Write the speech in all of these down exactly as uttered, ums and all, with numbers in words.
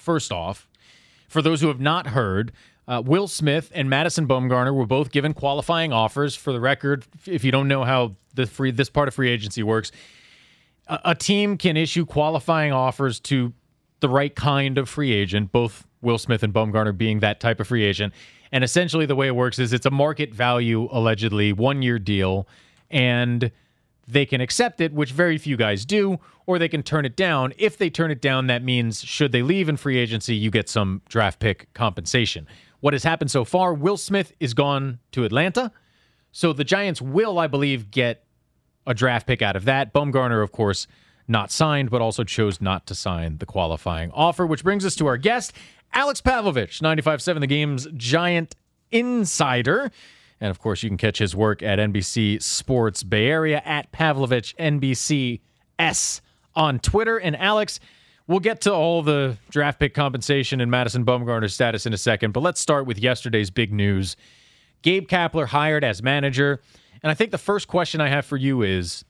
first off, for those who have not heard, uh, Will Smith and Madison Bumgarner were both given qualifying offers. For the record, if you don't know how the free this part of free agency works, a, a team can issue qualifying offers to the right kind of free agent, both Will Smith and Bumgarner being that type of free agent. And essentially the way it works is it's a market value, allegedly, one-year deal, and they can accept it, which very few guys do, or they can turn it down. If they turn it down, that means should they leave in free agency, you get some draft pick compensation. What has happened so far, Will Smith is gone to Atlanta, so the Giants will, I believe, get a draft pick out of that. Bumgarner, of course, not signed, but also chose not to sign the qualifying offer, which brings us to our guest, Alex Pavlovich, ninety-five point seven The Game's Giant insider. And, of course, you can catch his work at N B C Sports Bay Area, at Pavlovich N B C S on Twitter. And, Alex, we'll get to all the draft pick compensation and Madison Bumgarner's status in a second, but let's start with yesterday's big news. Gabe Kapler hired as manager. And I think the first question I have for you is,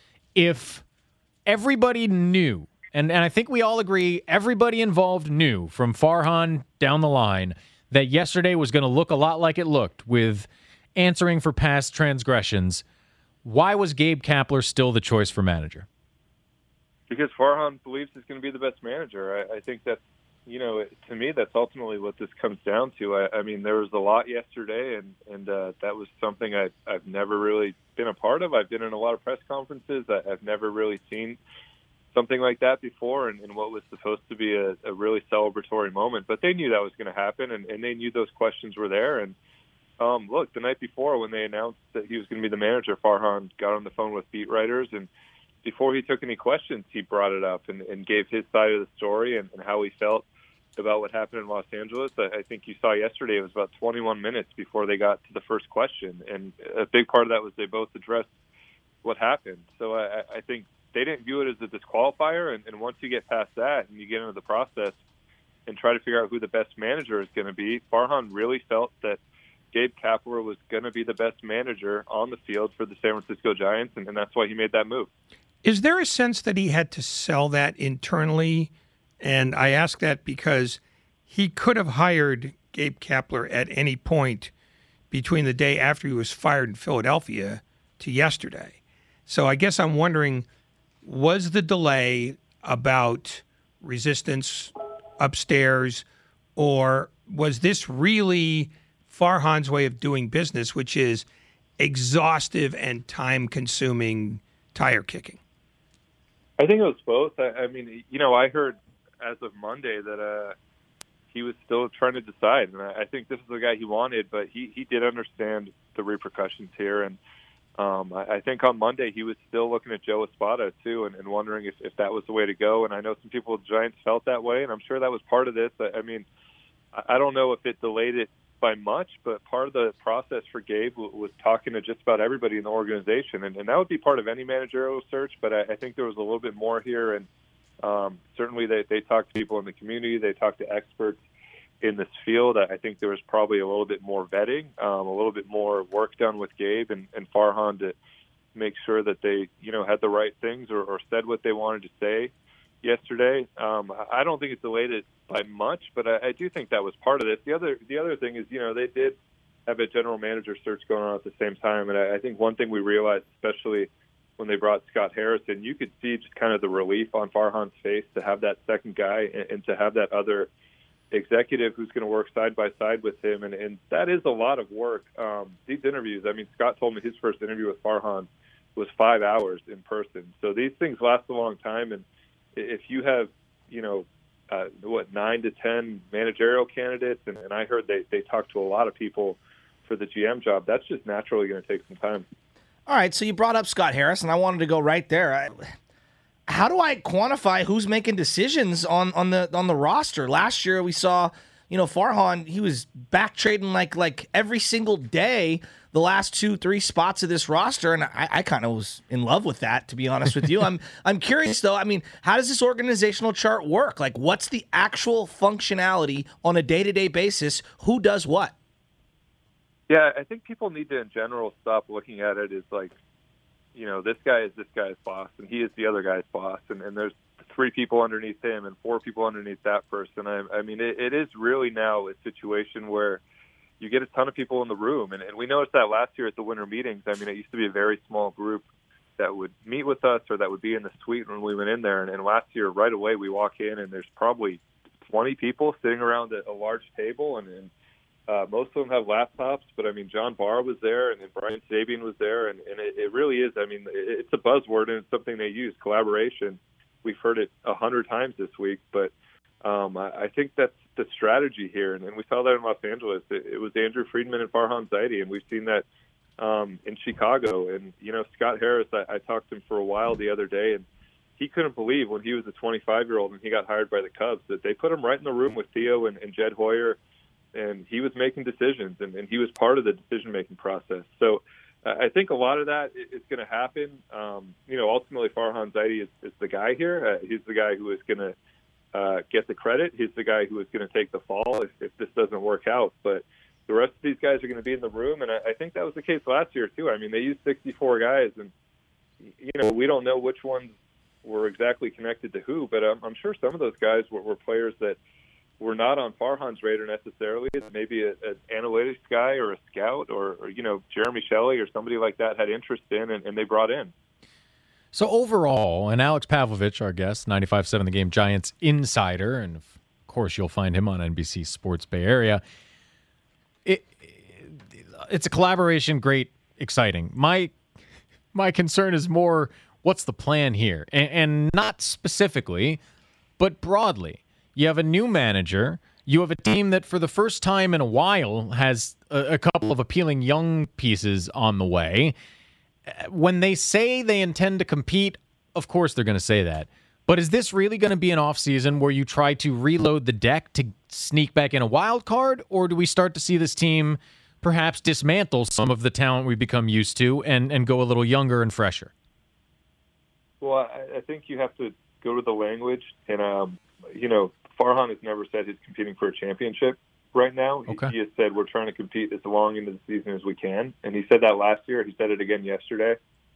if everybody knew, and, and I think we all agree, everybody involved knew from Farhan down the line that yesterday was going to look a lot like it looked with answering for past transgressions, why was Gabe Kapler still the choice for manager? Because Farhan believes he's going to be the best manager. I, I think that, you know, to me, that's ultimately what this comes down to. I, I mean, there was a lot yesterday, and, and uh, that was something I, I've never really been a part of. I've been in a lot of press conferences. I, I've never really seen something like that before, and, and what was supposed to be a, a really celebratory moment. But they knew that was going to happen, and, and they knew those questions were there. And Um, look, the night before when they announced that he was going to be the manager, Farhan got on the phone with beat writers, and before he took any questions, he brought it up and, and gave his side of the story and, and how he felt about what happened in Los Angeles. I, I think you saw yesterday it was about twenty-one minutes before they got to the first question, and a big part of that was they both addressed what happened. So I, I think they didn't view it as a disqualifier, and, and once you get past that and you get into the process and try to figure out who the best manager is going to be, Farhan really felt that Gabe Kapler was going to be the best manager on the field for the San Francisco Giants, and, and that's why he made that move. Is there a sense that he had to sell that internally? And I ask that because he could have hired Gabe Kapler at any point between the day after he was fired in Philadelphia to yesterday. So I guess I'm wondering, was the delay about resistance upstairs, or was this really Farhan's way of doing business, which is exhaustive and time-consuming tire kicking? I think it was both. I, I mean, you know, I heard as of Monday that uh, he was still trying to decide, and I, I think this is the guy he wanted, but he, he did understand the repercussions here, and um, I, I think on Monday he was still looking at Joe Espada, too, and, and wondering if, if that was the way to go, and I know some people at the Giants felt that way, and I'm sure that was part of this. I, I mean, I, I don't know if it delayed it by much, but part of the process for Gabe was talking to just about everybody in the organization, and, and that would be part of any managerial search, but I, I think there was a little bit more here, and um, certainly they, they talked to people in the community, they talked to experts in this field. I think there was probably a little bit more vetting, um, a little bit more work done with Gabe and, and Farhan to make sure that they, you know, had the right things or, or said what they wanted to say yesterday. Um, I don't think it delayed it by much, but I, I do think that was part of this. The other, the other thing is, you know, they did have a general manager search going on at the same time, and I, I think one thing we realized, especially when they brought Scott Harrison, you could see just kind of the relief on Farhan's face to have that second guy and, and to have that other executive who's going to work side by side with him, and, and that is a lot of work. Um, these interviews, I mean, Scott told me his first interview with Farhan was five hours in person, so these things last a long time, and if you have, you know, uh, what, nine to ten managerial candidates, and, and I heard they, they talked to a lot of people for the G M job, that's just naturally going to take some time. All right, so you brought up Scott Harris, and I wanted to go right there. I, how do I quantify who's making decisions on, on the on the roster? Last year we saw, you know, Farhan, he was back trading like like every single day the last two, three spots of this roster, and I, I kind of was in love with that, to be honest with you. I'm I'm curious, though. I mean, how does this organizational chart work? Like, what's the actual functionality on a day-to-day basis? Who does what? Yeah, I think people need to, in general, stop looking at it as like, you know, this guy is this guy's boss, and he is the other guy's boss, and, and there's three people underneath him and four people underneath that person. I, I mean, it, it is really now a situation where you get a ton of people in the room. And, and we noticed that last year at the winter meetings. I mean, it used to be a very small group that would meet with us or that would be in the suite when we went in there. And, and last year, right away, we walk in and there's probably twenty people sitting around a, a large table. And, and uh, most of them have laptops. But, I mean, John Barr was there and, and Brian Sabian was there. And, and it, it really is, I mean, it, it's a buzzword and it's something they use, collaboration. We've heard it a hundred times this week, but um, I, I think that's the strategy here. And, and we saw that in Los Angeles. It, it was Andrew Friedman and Farhan Zaidi, and we've seen that um, in Chicago. And, you know, Scott Harris, I, I talked to him for a while the other day, and he couldn't believe when he was a twenty-five-year-old and he got hired by the Cubs that they put him right in the room with Theo and, and Jed Hoyer, and he was making decisions, and, and he was part of the decision-making process. So I think a lot of that is going to happen. Um, you know, ultimately, Farhan Zaidi is, is the guy here. Uh, he's the guy who is going to uh, get the credit. He's the guy who is going to take the fall if, if this doesn't work out. But the rest of these guys are going to be in the room, and I, I think that was the case last year, too. I mean, they used sixty-four guys, and, you know, we don't know which ones were exactly connected to who, but I'm, I'm sure some of those guys were, were players that were not on Farhan's radar necessarily. Maybe an analytics guy or a scout or, or, you know, Jeremy Shelley or somebody like that had interest in, and, and they brought in. So overall, and Alex Pavlovich, our guest, ninety-five point seven The Game Giants insider, and of course you'll find him on N B C Sports Bay Area. It, it it's a collaboration, great, exciting. My my concern is more what's the plan here, and, and not specifically, but broadly. You have a new manager. You have a team that for the first time in a while has a, a couple of appealing young pieces on the way. When they say they intend to compete, of course they're going to say that. But is this really going to be an offseason where you try to reload the deck to sneak back in a wild card? Or do we start to see this team perhaps dismantle some of the talent we've become used to and, and go a little younger and fresher? Well, I, I think you have to go to the language. And, um, you know, Farhan has never said he's competing for a championship right now. Okay. He, he has said we're trying to compete as long into the season as we can. And he said that last year. He said it again yesterday,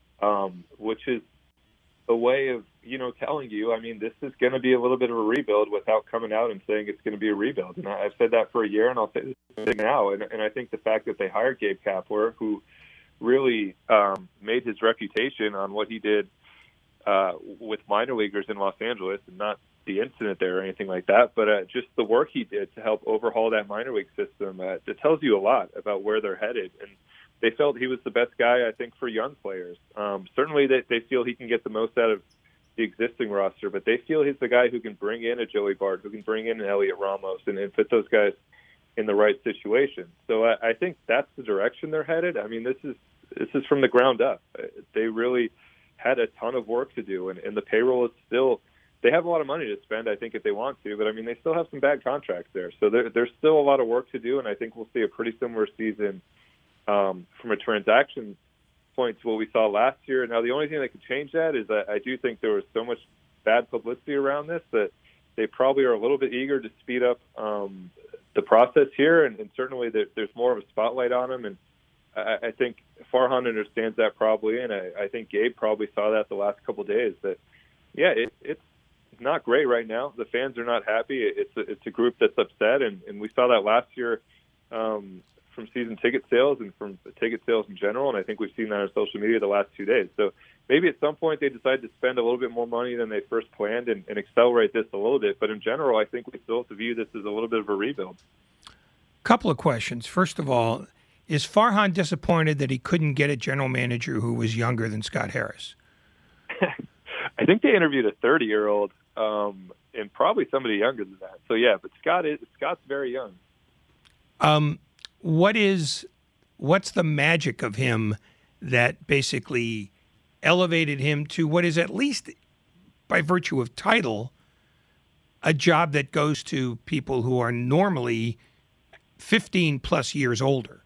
um, which is a way of, you know, telling you, I mean, this is going to be a little bit of a rebuild without coming out and saying it's going to be a rebuild. And I, I've said that for a year, and I'll say this now. And, and I think the fact that they hired Gabe Kapler, who really um, made his reputation on what he did uh, with minor leaguers in Los Angeles, and not the incident there or anything like that, but uh, just the work he did to help overhaul that minor league system, uh, it tells you a lot about where they're headed. And they felt he was the best guy, I think, for young players. Um, certainly they, they feel he can get the most out of the existing roster, but they feel he's the guy who can bring in a Joey Bart, who can bring in an Elliot Ramos and, and put those guys in the right situation. So I, I think that's the direction they're headed. I mean, this is this is from the ground up. They really had a ton of work to do, and, and the payroll is still – they have a lot of money to spend, I think, if they want to, but, I mean, they still have some bad contracts there. So there, there's still a lot of work to do, and I think we'll see a pretty similar season um, from a transaction point to what we saw last year. Now, the only thing that could change that is that I do think there was so much bad publicity around this that they probably are a little bit eager to speed up um, the process here, and, and certainly there, there's more of a spotlight on them, and I, I think Farhan understands that probably, and I, I think Gabe probably saw that the last couple of days, that, yeah, it, it's not great right now. The fans are not happy. It's a, it's a group that's upset, and, and we saw that last year um, from season ticket sales and from ticket sales in general, and I think we've seen that on social media the last two days. So maybe at some point they decide to spend a little bit more money than they first planned and, and accelerate this a little bit. But in general, I think we still have to view this as a little bit of a rebuild. Couple of questions. First of all, is Farhan disappointed that he couldn't get a general manager who was younger than Scott Harris? I think they interviewed a thirty-year-old um, and probably somebody younger than that. So, yeah, but Scott is Scott's very young. Um, what is what's the magic of him that basically elevated him to what is, at least by virtue of title, a job that goes to people who are normally fifteen plus years older?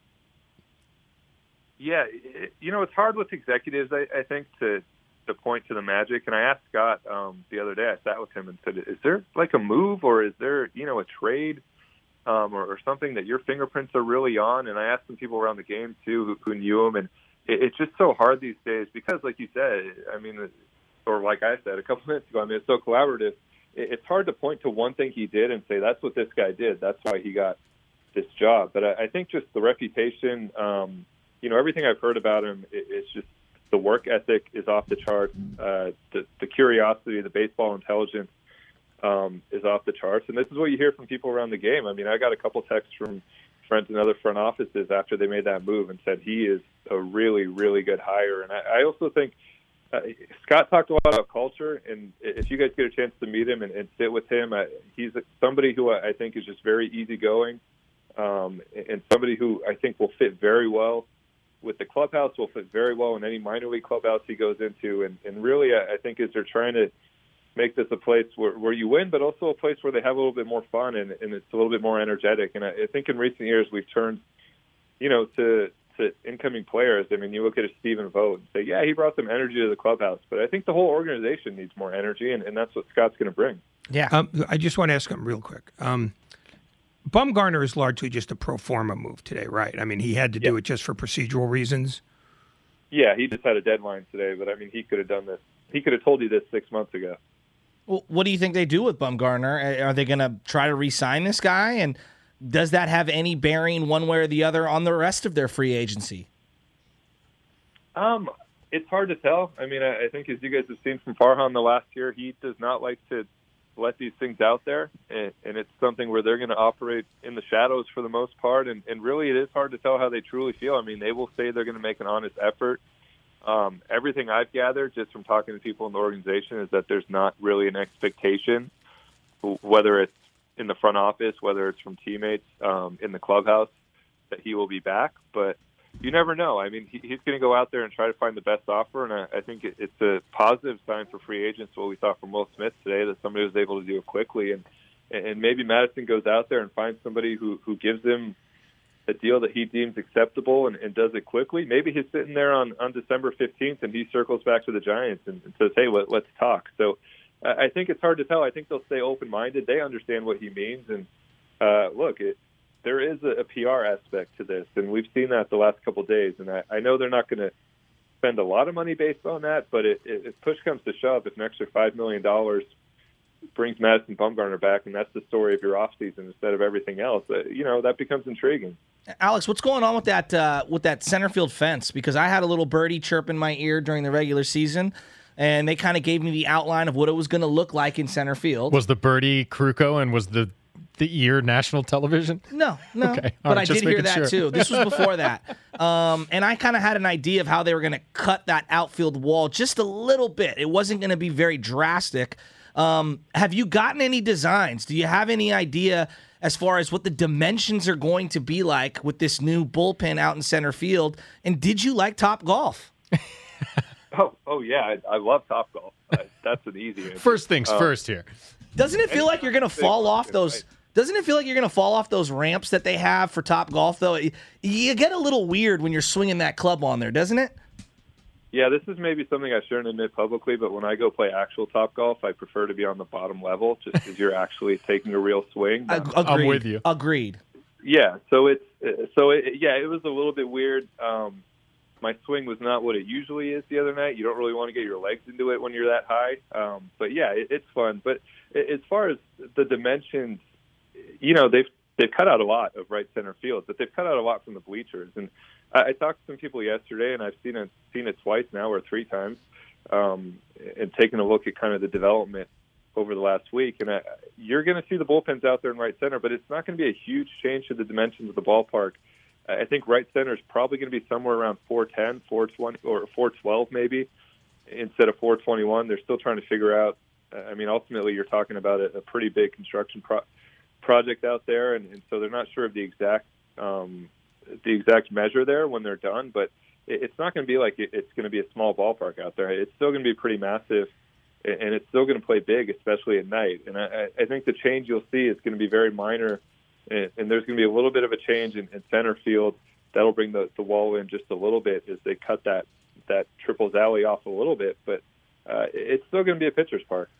Yeah, it, you know, it's hard with executives, I, I think, to – to point to the magic. And I asked Scott um, the other day, I sat with him and said, is there like a move or is there, you know, a trade um, or, or something that your fingerprints are really on? And I asked some people around the game too who, who knew him. And it, it's just so hard these days because, like you said, I mean, or like I said a couple minutes ago, I mean, it's so collaborative. It's hard to point to one thing he did and say that's what this guy did. That's why he got this job. But I, I think just the reputation, um, you know, everything I've heard about him, it, it's just the work ethic is off the charts. Uh, the, the curiosity, the baseball intelligence um, is off the charts. And this is what you hear from people around the game. I mean, I got a couple texts from friends in other front offices after they made that move and said he is a really, really good hire. And I, I also think uh, Scott talked a lot about culture, and if you guys get a chance to meet him and, and sit with him, uh, he's somebody who I think is just very easygoing, um, and somebody who I think will fit very well with the clubhouse, will fit very well in any minor league clubhouse he goes into. And, and really, I, I think as they're trying to make this a place where, where you win, but also a place where they have a little bit more fun and, and it's a little bit more energetic. And I, I think in recent years we've turned, you know, to to incoming players. I mean, you look at a Stephen Vogt and say, yeah, he brought some energy to the clubhouse, but I think the whole organization needs more energy, and, and that's what Scott's going to bring. Yeah. Um, I just want to ask him real quick. Um, Bumgarner is largely just a pro forma move today, right? I mean, he had to do Yeah. it just for procedural reasons. Yeah, he just had a deadline today, but I mean, he could have done this. He could have told you this six months ago. Well, what do you think they do with Bumgarner? Are they going to try to re-sign this guy? And does that have any bearing one way or the other on the rest of their free agency? Um, it's hard to tell. I mean, I, I think as you guys have seen from Farhan the last year, he does not like to let these things out there, and, and it's something where they're going to operate in the shadows for the most part, and, and really it is hard to tell how they truly feel. I mean, they will say they're going to make an honest effort. Um, everything I've gathered just from talking to people in the organization is that there's not really an expectation, whether it's in the front office, whether it's from teammates um, in the clubhouse, that he will be back. But you never know. I mean, he, he's going to go out there and try to find the best offer, and I, I think it, it's a positive sign for free agents, what we saw from Will Smith today, that somebody was able to do it quickly. And, and maybe Madison goes out there and finds somebody who, who gives him a deal that he deems acceptable and, and does it quickly. Maybe he's sitting there on, on December fifteenth and he circles back to the Giants and, and says, hey, let, let's talk. So uh, I think it's hard to tell. I think they'll stay open-minded. They understand what he means. And uh, look, it, there is a, a P R aspect to this, and we've seen that the last couple of days. And I, I know they're not going to spend a lot of money based on that, but it, it, if push comes to shove, if an extra five million dollars brings Madison Bumgarner back, and that's the story of your offseason instead of everything else, uh, you know, that becomes intriguing. Alex, what's going on with that uh, with that center field fence? Because I had a little birdie chirp in my ear during the regular season, and they kind of gave me the outline of what it was going to look like in center field. Was the birdie Kruko and was the the ear national television? No, no. Okay. But I'm I just did hear making that sure. too. This was before that. Um, and I kind of had an idea of how they were going to cut that outfield wall just a little bit. It wasn't going to be very drastic. Um, have you gotten any designs? Do you have any idea as far as what the dimensions are going to be like with this new bullpen out in center field? And did you like Top Golf? Oh, oh yeah, I, I love Topgolf. Uh, that's an easy answer. First things Uh, first here. Doesn't it feel like you're going to fall off those? Doesn't it feel like you're going to fall off those ramps that they have for Top Golf though? You get a little weird when you're swinging that club on there, doesn't it? Yeah, this is maybe something I shouldn't admit publicly, but when I go play actual Topgolf, I prefer to be on the bottom level, just because you're actually taking a real swing. Ag- Um, Agreed. with you. Agreed. yeah, so it's so it, yeah, it was a little bit weird. Um, my swing was not what it usually is the other night. You don't really want to get your legs into it when you're that high. Um, but yeah, it, it's fun. But as far as the dimensions, you know, they've they've cut out a lot of right center field, but they've cut out a lot from the bleachers. And I, I talked to some people yesterday, and I've seen it seen it twice now or three times, um, and taken a look at kind of the development over the last week. And I, you're going to see the bullpens out there in right center, but it's not going to be a huge change to the dimensions of the ballpark. I think right center is probably going to be somewhere around four ten, four twenty, or four twelve maybe, instead of four twenty-one. They're still trying to figure out. I mean, ultimately, you're talking about a, a pretty big construction pro- project out there, and, and so they're not sure of the exact um, the exact measure there when they're done. But it, it's not going to be like it, it's going to be a small ballpark out there. It's still going to be pretty massive, and, and it's still going to play big, especially at night. And I, I think the change you'll see is going to be very minor. And, and there's going to be a little bit of a change in, in center field. That'll bring the, the wall in just a little bit as they cut that, that triples alley off a little bit. But uh, it's still going to be a pitcher's park.